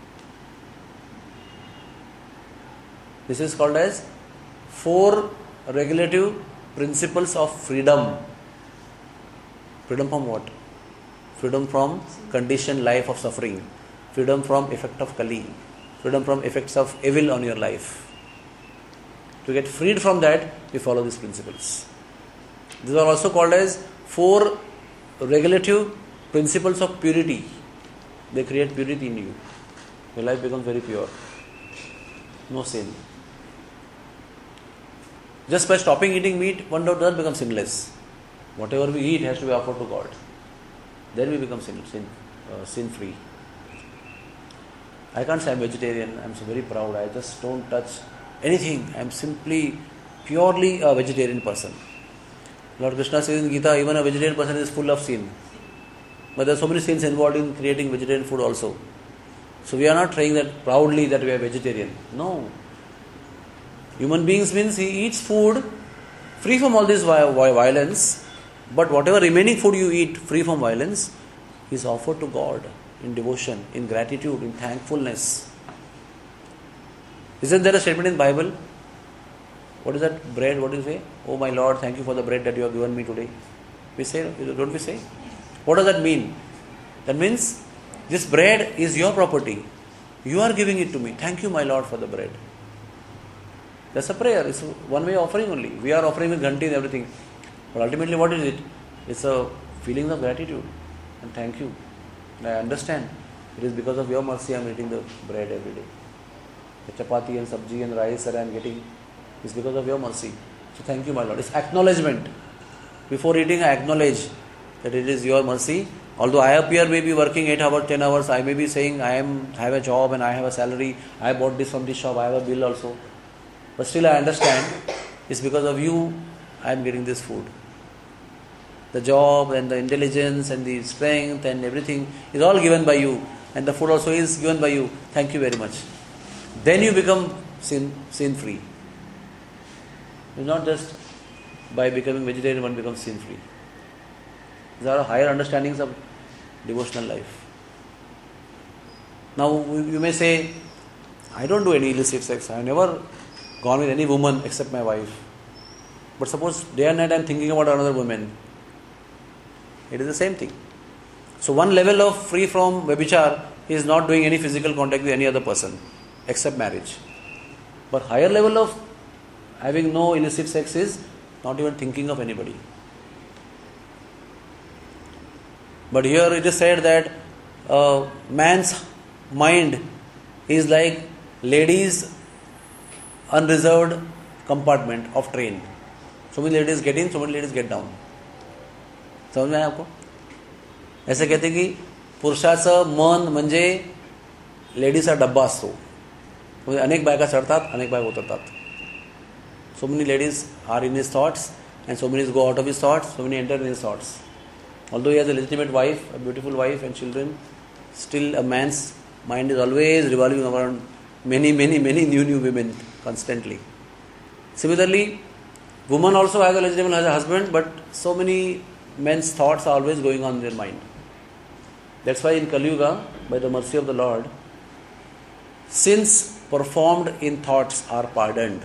This is called as 4 regulative principles of freedom. Freedom from what? Freedom from conditioned life of suffering. Freedom from effect of Kali. Freedom from effects of evil on your life. To get freed from that, we follow these principles. These are also called as 4 regulative principles of purity. They create purity in you. Your life becomes very pure. No sin. Just by stopping eating meat, one doesn't become sinless. Whatever we eat has to be offered to God. Then we become sin-free. I can't say I'm vegetarian. I'm so very proud. I just don't touch anything. I'm simply, purely a vegetarian person. Lord Krishna says in Gita, even a vegetarian person is full of sin. But there are so many sins involved in creating vegetarian food also. So we are not saying that proudly that we are vegetarian. No. Human beings means he eats food free from all this violence, but whatever remaining food you eat free from violence is offered to God in devotion, in gratitude, in thankfulness. Isn't there a statement in the Bible? What is that bread? What do you say? Oh my Lord, thank you for the bread that you have given me today. We say, don't we say? What does that mean? That means this bread is your property. You are giving it to me. Thank you, my Lord, for the bread. That's a prayer. It's one way offering only. We are offering with ghanti and everything. But ultimately, what is it? It's a feeling of gratitude and thank you. And I understand. It is because of your mercy I am eating the bread every day. The chapati and sabji and rice that I am getting is because of your mercy. So thank you, my Lord. It's acknowledgement. Before eating, I acknowledge that it is your mercy. Although I appear maybe working 8 hours, 10 hours, I may be saying I have a job and I have a salary. I bought this from this shop. I have a bill also. But still I understand it's because of you I am getting this food. The job and the intelligence and the strength and everything is all given by you. And the food also is given by you. Thank you very much. Then you become sin-free. It's not just by becoming vegetarian one becomes sin-free. There are higher understandings of devotional life. Now you may say, I don't do any illicit sex. I have never gone with any woman except my wife. But suppose day and night I am thinking about another woman. It is the same thing. So one level of free from vyabhichar is not doing any physical contact with any other person except marriage. But higher level of having no illicit sex is not even thinking of anybody. But here it is said that man's mind is like ladies' unreserved compartment of train. So many ladies get in, so many ladies get down. समझ में आया आपको? ऐसे कहते की पुरुषाचं मन म्हणजे लेडीचा डब्बा असतो. म्हणजे अनेक बायका चढतात, अनेक बायका उतरतात. So many ladies are in his thoughts and so many go out of his thoughts, so many enter in his thoughts. Although he has a legitimate wife, a beautiful wife and children, still a man's mind is always revolving around many new women constantly. Similarly, woman also has a husband, but so many men's thoughts are always going on in their mind. That's why in Kali Yuga, by the mercy of the Lord, sins performed in thoughts are pardoned.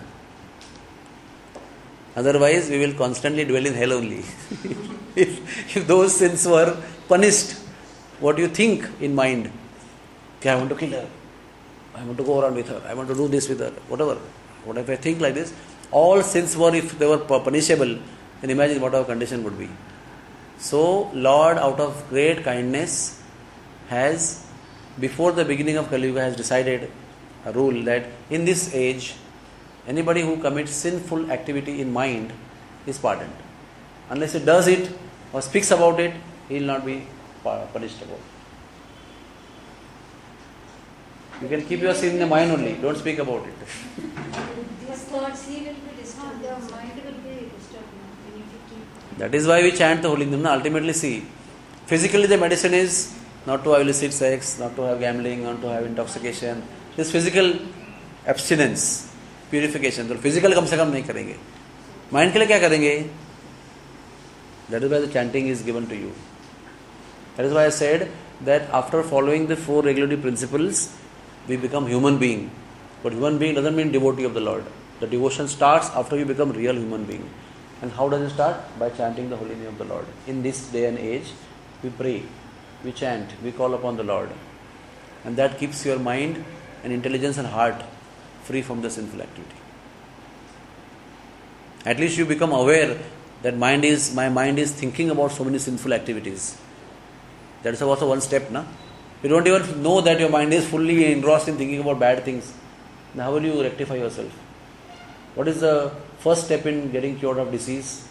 Otherwise, we will constantly dwell in hell only. if those sins were punished, what you think in mind, okay, I want to kill her, I want to go around with her, I want to do this with her, whatever. What if I think like this? All sins were, if they were punishable, then imagine what our condition would be. So, Lord, out of great kindness, has, before the beginning of Kali Yuga, has decided a rule that in this age, anybody who commits sinful activity in mind is pardoned. Unless he does it or speaks about it, he will not be punished about it. You can keep your sin in the mind only, don't speak about it. These thoughts, he will be disturbed. The mind will be disturbed. That is why we chant the holy name. Ultimately, see, physically the medicine is not to have illicit sex, not to have gambling, not to have intoxication. This physical abstinence, purification. तो physical कम से कम नहीं करेंगे. Mind के लिए क्या करेंगे? That is why the chanting is given to you. That is why I said that after following the 4 regulatory principles, we become human being. But human being doesn't mean devotee of the Lord. The devotion starts after you become real human being. And how does it start? By chanting the holy name of the Lord. In this day and age, we pray, we chant, we call upon the Lord. And that keeps your mind and intelligence and heart free from the sinful activity. At least you become aware that my mind is thinking about so many sinful activities. That is also one step, na? You don't even know that your mind is fully engrossed in thinking about bad things. Now how will you rectify yourself? What is the first step in getting cured of disease?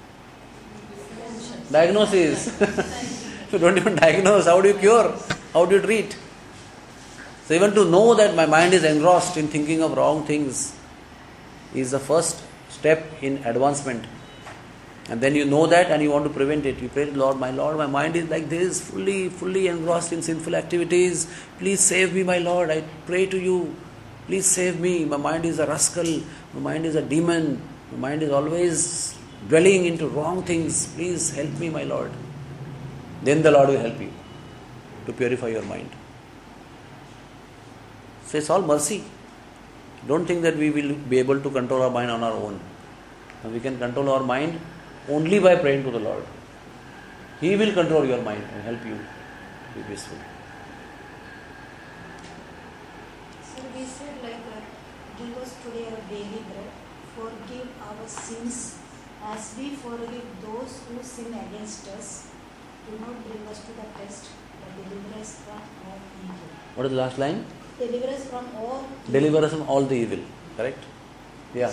Diagnosis. If you don't even diagnose, how do you cure? How do you treat? So even to know that my mind is engrossed in thinking of wrong things is the first step in advancement. And then you know that and you want to prevent it. You pray, Lord, my mind is like this, fully engrossed in sinful activities. Please save me, my Lord. I pray to you. Please save me. My mind is a rascal. My mind is a demon. My mind is always dwelling into wrong things. Please help me, my Lord. Then the Lord will help you to purify your mind. So it's all mercy. Don't think that we will be able to control our mind on our own. We can control our mind only by praying to the Lord. He will control your mind and help you be peaceful. So we said give us today our daily bread, forgive our sins as we forgive those who sin against us. Do not bring us to the test, but deliver us from all evil. What is the last line? Deliver us from all evil. Deliver us from all the evil. Correct? Yeah.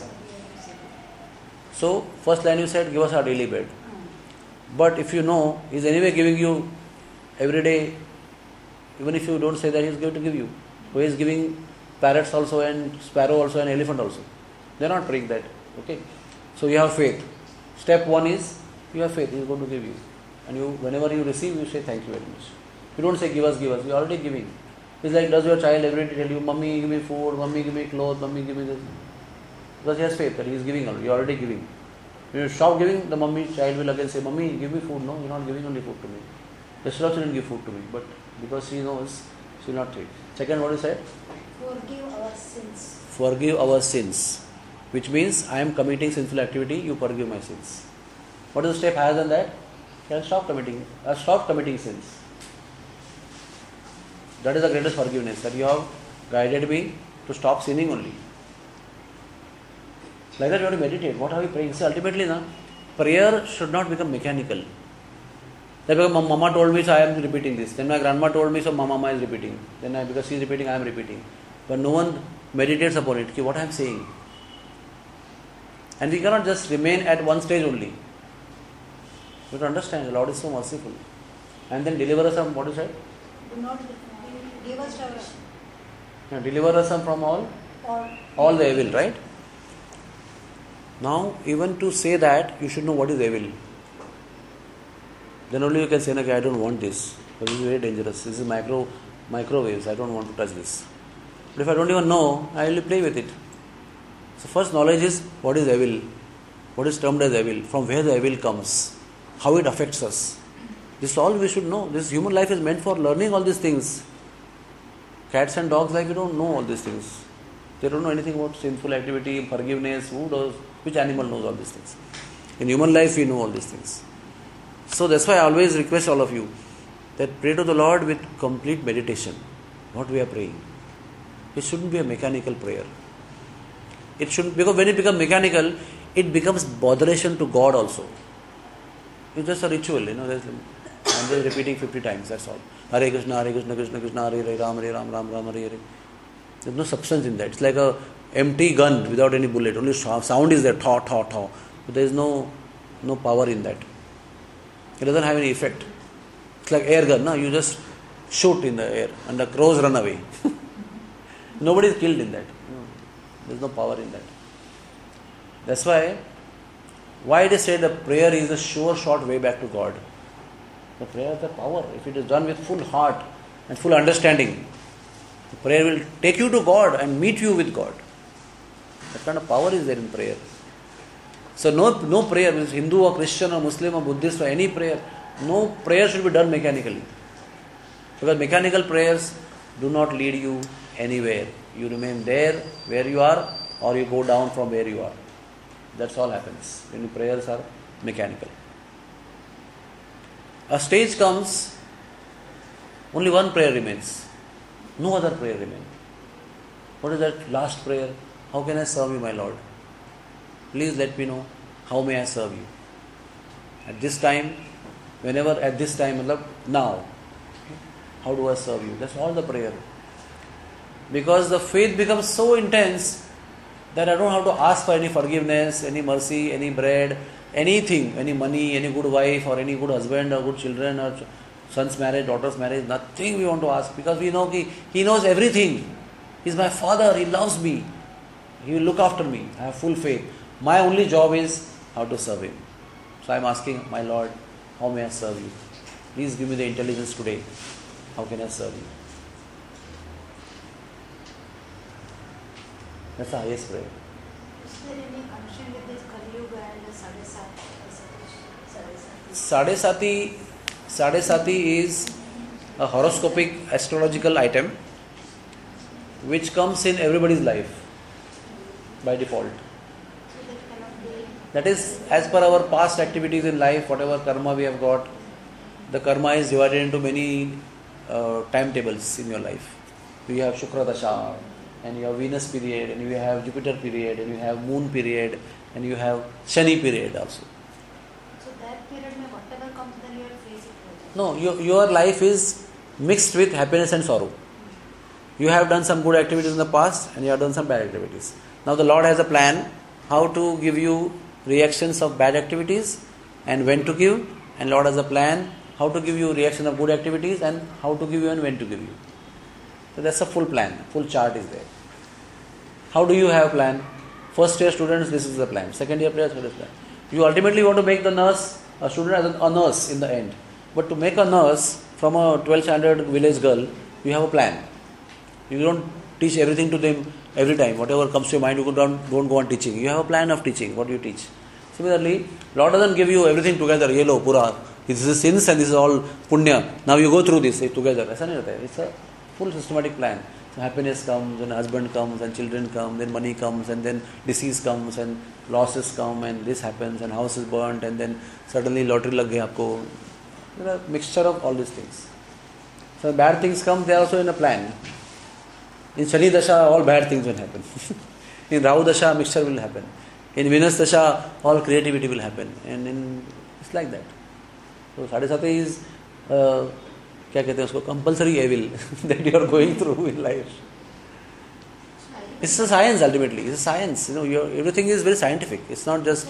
So, first line you said, give us our daily bread. But if you know, He is anyway giving you every day, even if you don't say that, He is going to give you. He is giving parrots also and sparrow also and elephant also. They are not praying that. Okay? So you have faith. Step 1 is, you have faith, He is going to give you. And you, whenever you receive, you say thank you very much. You don't say give us, you are already giving. It's like, does your child every day tell you, Mummy, give me food, Mummy, give me clothes, Mummy, give me this? Because he has faith that he is giving already. You are already giving. When you stop giving, the child will again say, Mummy, give me food. No, you are not giving only food to me. The Sri didn't give food to me, but because she knows, she will not take. Second, what you said? Forgive our sins. Forgive our sins. Which means, I am committing sinful activity, you forgive my sins. What is the step higher than that? I will stop committing sins. That is the greatest forgiveness, that you have guided me to stop sinning only. Like that you have to meditate. What are we praying? See, ultimately, prayer should not become mechanical. Like because mama told me, so I am repeating this. Then my grandma told me, so mama is repeating. Then because she is repeating, I am repeating. But no one meditates upon it. What I am saying. And we cannot just remain at one stage only. You have to understand, the Lord is so merciful. And then deliver us from, what you said? Do not give us our... Deliver us from all the evil, right? Now, even to say that, you should know what is evil. Then only you can say, okay, I don't want this. Because this is very dangerous. This is microwaves. I don't want to touch this. But if I don't even know, I will play with it. So first knowledge is what is evil. What is termed as evil. From where the evil comes. How it affects us. This is all we should know. This human life is meant for learning all these things. Cats and dogs, like, you don't know all these things. They don't know anything about sinful activity, forgiveness. Who does? Which animal knows all these things? In human life, we know all these things. So that's why I always request all of you that pray to the Lord with complete meditation. What we are praying. It shouldn't be a mechanical prayer. It shouldn't, because when it becomes mechanical, it becomes botheration to God also. It's just a ritual, I'm just repeating 50 times, that's all. Hare Krishna, Krishna Krishna, Hare Ram, Ram Ram, Hare Hare. There's no substance in that. It's like a empty gun without any bullet. Only sound is there, thaw, thaw, thaw. But there is no power in that. It doesn't have any effect. It's like air gun, no? You just shoot in the air and the crows run away. Nobody is killed in that. There's no power in that. That's why it is said that prayer is a sure short way back to God. The prayer has the power. If it is done with full heart and full understanding, the prayer will take you to God and meet you with God. That kind of power is there in prayer. So no prayer, whether Hindu or Christian or Muslim or Buddhist or any prayer, no prayer should be done mechanically. Because mechanical prayers do not lead you anywhere. You remain there where you are, or you go down from where you are. That's all happens when your prayers are mechanical. A stage comes, only one prayer remains. No other prayer remains. What is that last prayer? How can I serve you, my Lord? Please let me know, how may I serve you? At this time, now. How do I serve you? That's all the prayer. Because the faith becomes so intense that I don't have to ask for any forgiveness, any mercy, any bread, anything, any money, any good wife or any good husband or good children or son's marriage, daughter's marriage, nothing we want to ask, because we know He knows everything. He's my Father, He loves me. He will look after me. I have full faith. My only job is how to serve Him. So I am asking, my Lord, how may I serve you? Please give me the intelligence today. How can I serve you? That's the highest prayer. Is there any connection with this Kali Yuga and the Sadesati is a horoscopic astrological item which comes in everybody's life by default. So that cannot be. That is, as per our past activities in life, whatever karma we have got, the karma is divided into many timetables in your life. You have Shukra Dasha, and you have Venus period, and you have Jupiter period, and you have Moon period, and you have Shani period also. So that period, whatever comes, then you will face it. No, your life is mixed with happiness and sorrow. You have done some good activities in the past, and you have done some bad activities. Now the Lord has a plan how to give you reactions of bad activities and when to give, and Lord has a plan how to give you reaction of good activities and how to give you and when to give you. So that's a full plan, full chart is there. How do you have a plan? First year students, this is the plan. Second year players, this is the plan. You ultimately want to make the nurse, a student as a nurse in the end. But to make a nurse from a 12th standard village girl, you have a plan. You don't teach everything to them every time. Whatever comes to your mind, you don't go on teaching. You have a plan of teaching, what you teach. Similarly, Lord doesn't give you everything together, yellow, pura. This is sins and this is all punya. Now you go through this together. It's a full systematic plan. So happiness comes, and husband comes, and children come, then money comes, and then disease comes, and losses come, and this happens, and house is burnt, and then suddenly lottery lag gaya aapko. Mixture of all these things. So bad things come, they are also in a plan. In Shani Dasha, all bad things will happen. In Rahu Dasha, mixture will happen. In Venus Dasha, all creativity will happen. And it's like that. So Sadesati is compulsory evil that you are going through in life. It's a science ultimately. It's a science. Everything is very scientific. It's not just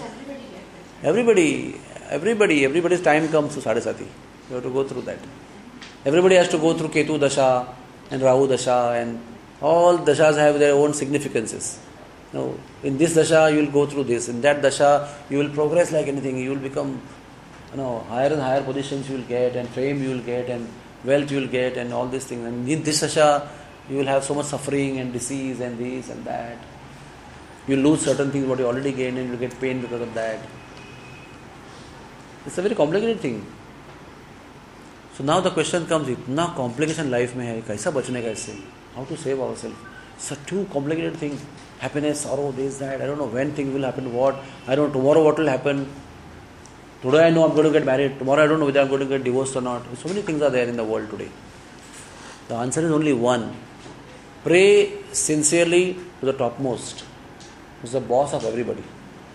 everybody's time comes to Sadesati. You have to go through that. Everybody has to go through Ketu Dasha and Rahu Dasha, and all dashas have their own significances. In this dasha you will go through this. In that dasha you will progress like anything. You will become higher and higher positions you will get, and fame you will get, and wealth you will get, and all these things. And in this dasha you will have so much suffering and disease and this and that. You will lose certain things what you already gained, and you will get pain because of that. It's a very complicated thing. So now the question comes, इतना complication life में है, कैसा बचने का इससे? How to save ourselves? It's a too complicated thing. Happiness, sorrow, this, that. I don't know when things will happen, what. I don't know tomorrow what will happen. Today I know I'm going to get married. Tomorrow I don't know whether I'm going to get divorced or not. So many things are there in the world today. The answer is only one. Pray sincerely to the topmost, who's the boss of everybody.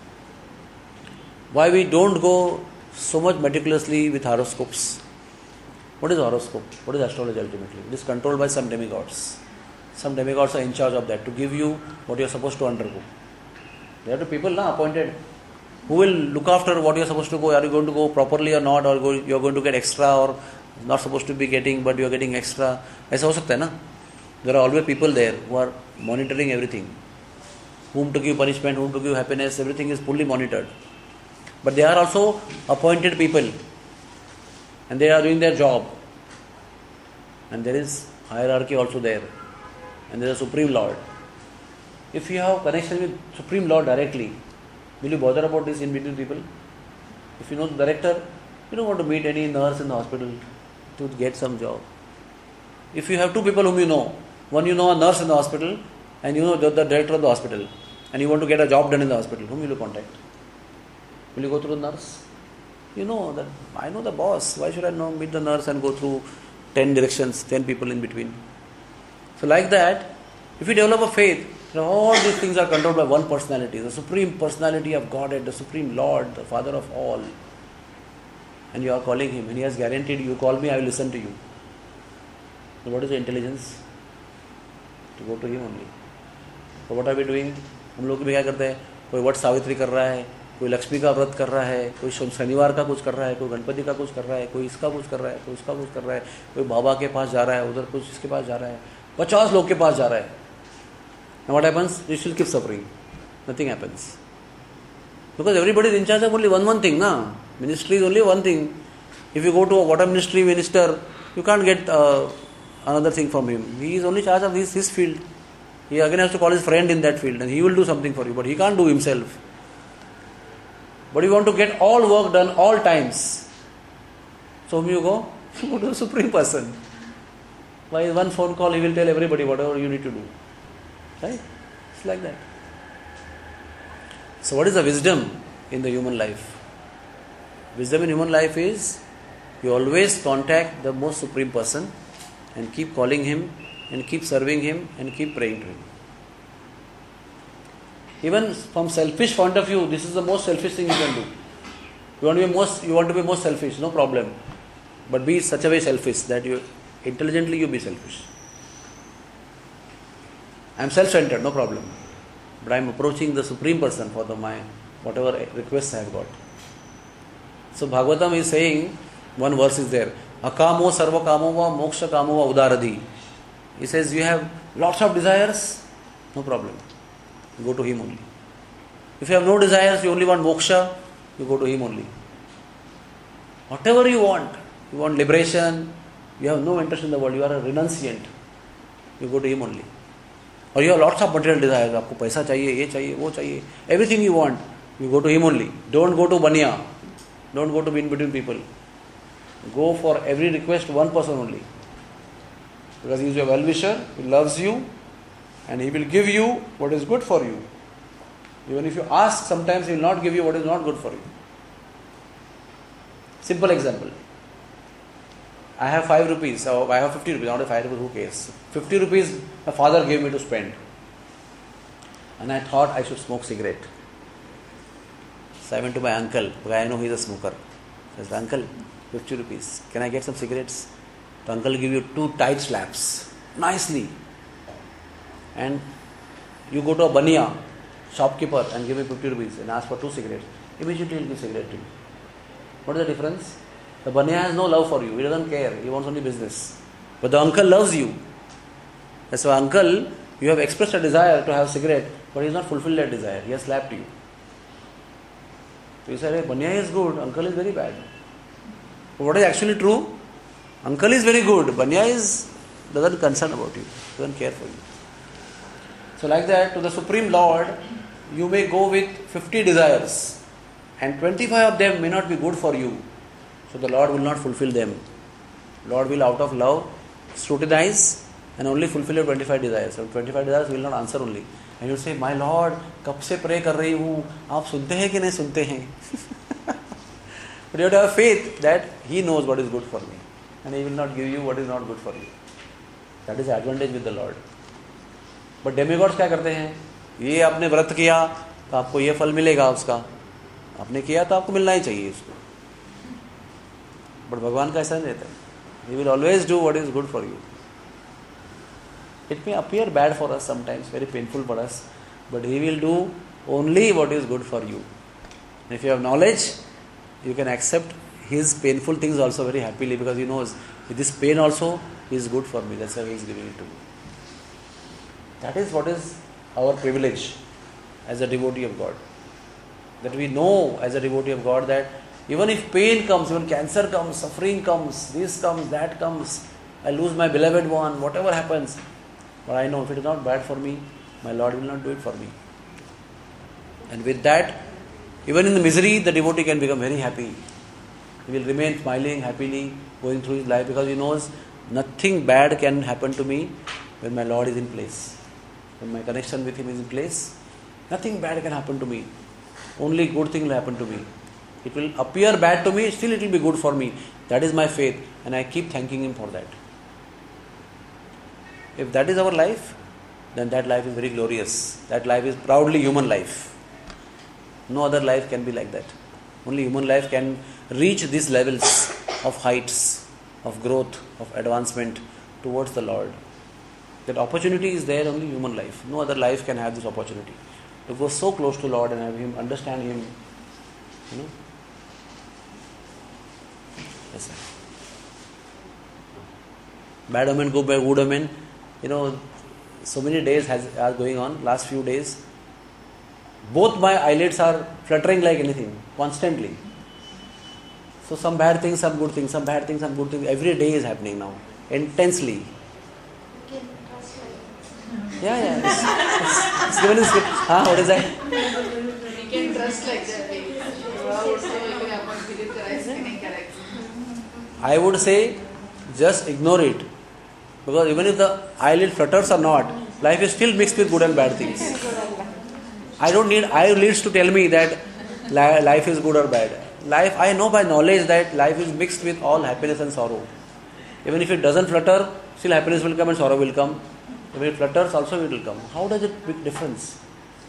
Why we don't go so much meticulously with horoscopes? What is horoscope? What is astrology ultimately? It is controlled by some demigods. Some demigods are in charge of that to give you what you are supposed to undergo. There are the people appointed who will look after what you are supposed to go. Are you going to go properly or not? Or you are going to get extra or not supposed to be getting but you are getting extra. ऐसा हो सकता है ना? There are always people there who are monitoring everything. Whom to give punishment, whom to give happiness, everything is fully monitored. But they are also appointed people. And they are doing their job. And there is hierarchy also there. And there is a Supreme Lord. If you have connection with Supreme Lord directly, will you bother about this in between people? If you know the director, you don't want to meet any nurse in the hospital to get some job. If you have two people whom you know, one you know a nurse in the hospital and you know the director of the hospital and you want to get a job done in the hospital, whom will you contact? Will you go through the nurse? You know that I know the boss. Why should I meet the nurse and go through 10 directions, 10 people in between? So like that, if you develop a faith, all these things are controlled by one personality, the Supreme Personality of Godhead, the Supreme Lord, the Father of all. And you are calling Him and He has guaranteed, you call me, I will listen to you. So what is the intelligence? To go to Him only. So what are we doing? हम लोग भी क्या करते हैं? कोई वट सावित्री कर रहा है, कोई लक्ष्मी का व्रत कर रहा है, कोई शनिवार का कुछ कर रहा है, कोई गणपति का कुछ कर रहा है, कोई इसका कुछ कर रहा है, कोई उसका कुछ कर रहा है, कोई बाबा के पास जा रहा है, उधर कुछ इसके पास जा रहा है, 50 लोग के पास जा रहा है. And what happens? You still keep suffering. Nothing happens. Because everybody is in charge of only one thing. Na? Ministry is only one thing. If you go to a water ministry minister, you can't get another thing from him. He is only in charge of his field. He again has to call his friend in that field and he will do something for you. But he can't do himself. But you want to get all work done all times. So whom you go? You go to the Supreme Person. By one phone call he will tell everybody whatever you need to do. Right? It's like that. So what is the wisdom in the human life? Wisdom in human life is you always contact the most Supreme Person and keep calling Him and keep serving Him and keep praying to Him. Even from selfish point of view, this is the most selfish thing you can do. You want to be most selfish, no problem. But be such a way selfish that you intelligently you be selfish. I am self-centered, no problem. But I am approaching the Supreme Person for my whatever requests I have got. So Bhagavatam is saying, one verse is there, Akamo sarva kamo va moksha kamo va udaradhi. He says, you have lots of desires, no problem. You go to Him only. If you have no desires, you only want moksha, you go to Him only. Whatever you want liberation, you have no interest in the world, you are a renunciant, you go to Him only. Or you have lots of material desires, आपको पैसा चाहिए, ये चाहिए, वो चाहिए, everything you want, you go to Him only. Don't go to Banya, don't go to in between people. Go for every request one person only. Because He is your well-wisher, He loves you, and He will give you what is good for you. Even if you ask, sometimes He will not give you what is not good for you. Simple example. I have 5 rupees, or I have 50 rupees, not 5 rupees, who cares? 50 rupees my father gave me to spend. And I thought I should smoke cigarette. So I went to my uncle, because I know he is a smoker. I said, Uncle, 50 rupees, can I get some cigarettes? The uncle will give you 2 tight slaps, nicely. And you go to a baniya, shopkeeper, and give me 50 rupees and ask for 2 cigarettes. Immediately he will give cigarette to you. What is the difference? The baniya has no love for you. He doesn't care. He wants only business. But the uncle loves you. That's why uncle, you have expressed a desire to have cigarette, but he has not fulfilled that desire. He has slapped you. So you say, hey, baniya is good, uncle is very bad. But what is actually true? Uncle is very good. Baniya doesn't concern about you. Doesn't care for you. So like that, to the Supreme Lord, you may go with 50 desires. And 25 of them may not be good for you. So the Lord will not fulfill them. Lord will out of love scrutinize and only fulfill your 25 desires. So 25 desires will not answer only. And you say, my Lord, कब से pray कर रही हूँ, आप सुनते हैं कि नहीं सुनते हैं? But you have to have faith that He knows what is good for me, and He will not give you what is not good for you. That is the advantage with the Lord. But demigods क्या करते हैं? ये आपने व्रत किया तो आपको ये फल मिलेगा उसका, आपने किया तो आपको मिलना ही चाहिए उसको. But भगवान का ऐसा नहीं रहता है. He will always do what is good for you. It may appear bad for us sometimes, very painful for us, but He will do only what is good for you. And if you have knowledge, you can accept His painful things also very happily, because He knows with this pain also is good for me. That's why He is giving it to me. That is what is our privilege as a devotee of God. That we know as a devotee of God that even if pain comes, even cancer comes, suffering comes, this comes, that comes, I lose my beloved one, whatever happens, but I know if it is not bad for me, my Lord will not do it for me. And with that, even in the misery, the devotee can become very happy. He will remain smiling happily, going through his life, because he knows nothing bad can happen to me when my Lord is in place. When my connection with Him is in place, nothing bad can happen to me. Only good thing will happen to me. It will appear bad to me, still it will be good for me. That is my faith, and I keep thanking Him for that. If that is our life, then that life is very glorious. That life is proudly human life. No other life can be like that. Only human life can reach these levels of heights, of growth, of advancement towards the Lord. That opportunity is there only human life. No other life can have this opportunity. To go so close to Lord and have Him, understand Him. Yes, sir. Bad omen, good omen. So many days are going on, last few days. Both my eyelids are fluttering like anything, constantly. So some bad things, some good things, some bad things, some good things. Every day is happening now, intensely. Yeah. It's given in script. What is that? We can trust like that. I would say just ignore it. Because even if the eyelid flutters or not, life is still mixed with good and bad things. I don't need eyelids to tell me that life is good or bad. Life, I know by knowledge that life is mixed with all happiness and sorrow. Even if it doesn't flutter, still happiness will come and sorrow will come. If it flutters, also it will come. How does it make difference?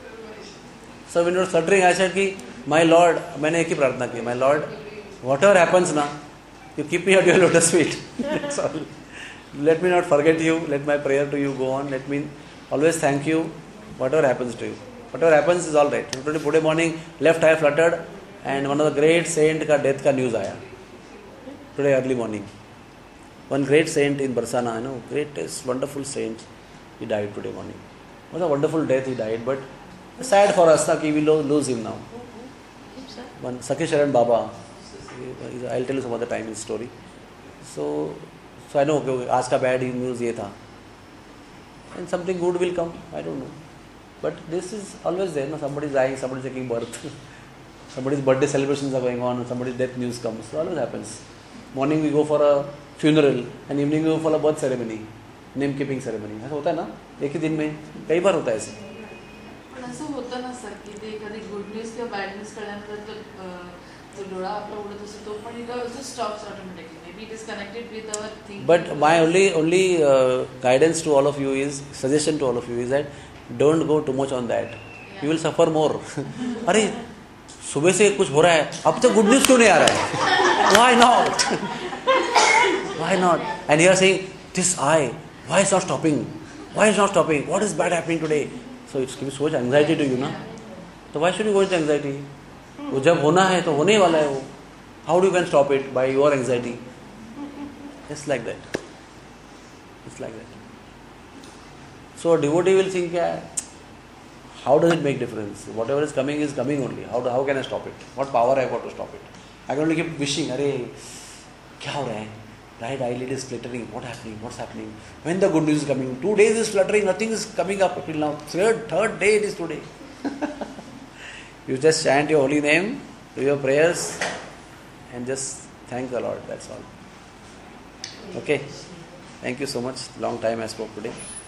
So when you were fluttering, I said, my Lord, मैंने एक ही प्रार्थना की, my Lord, whatever happens now, you keep me at your lotus feet. That's all. Let me not forget you. Let my prayer to you go on. Let me always thank you. Whatever happens to you, whatever happens is all right. Today morning, left eye fluttered, and one of the great saint का death का news आया. Today early morning, one great saint in Barsana, greatest wonderful saint, he died today morning. It was a wonderful death. He died, but sad for us that we will lose him now. One Sakisharan Baba. I'll tell you some other time his story. So I know आज का bad news ये था, and something good will come. I don't know, but this is always there. Somebody is dying, somebody is taking birth, somebody's birthday celebrations are going on, somebody's death news comes. So always happens. Morning we go for a funeral, and evening we go for a birth ceremony, name keeping ceremony. ऐसा होता है ना, एक ही दिन में कई बार होता है ऐसे. पण असं होतं ना सर की ते एखादी गुड न्यूज किंवा बॅड न्यूज कळल्यानंतर जो डोळा आपला उडत असतो तो पण it also stops automatically. Maybe it is connected with our thinking. But my only guidance to all of you is, suggestion to all of you is that don't go too much on that. You will suffer more. अरे सुबह से कुछ हो रहा है, अब तक good news क्यों नहीं आ रहा है? Why not? Why not? And you are saying this eye, why is not stopping? Why is not stopping? What is bad happening today? So it gives so much anxiety to you, na? So why should you go into anxiety? वो जब होना है तो होने वाला है वो. How do you can stop it? By your anxiety. It's like that. It's like that. So a devotee will think, how does it make difference? Whatever is coming only. How can I stop it? What power I have got to stop it? I can only keep wishing, क्या हो रहा है? Right eyelid is fluttering. What's happening? When the good news is coming? 2 days is fluttering. Nothing is coming up till now. Third day it is today. You just chant your holy name, do your prayers, and just thank the Lord. That's all. Okay. Thank you so much. Long time I spoke today.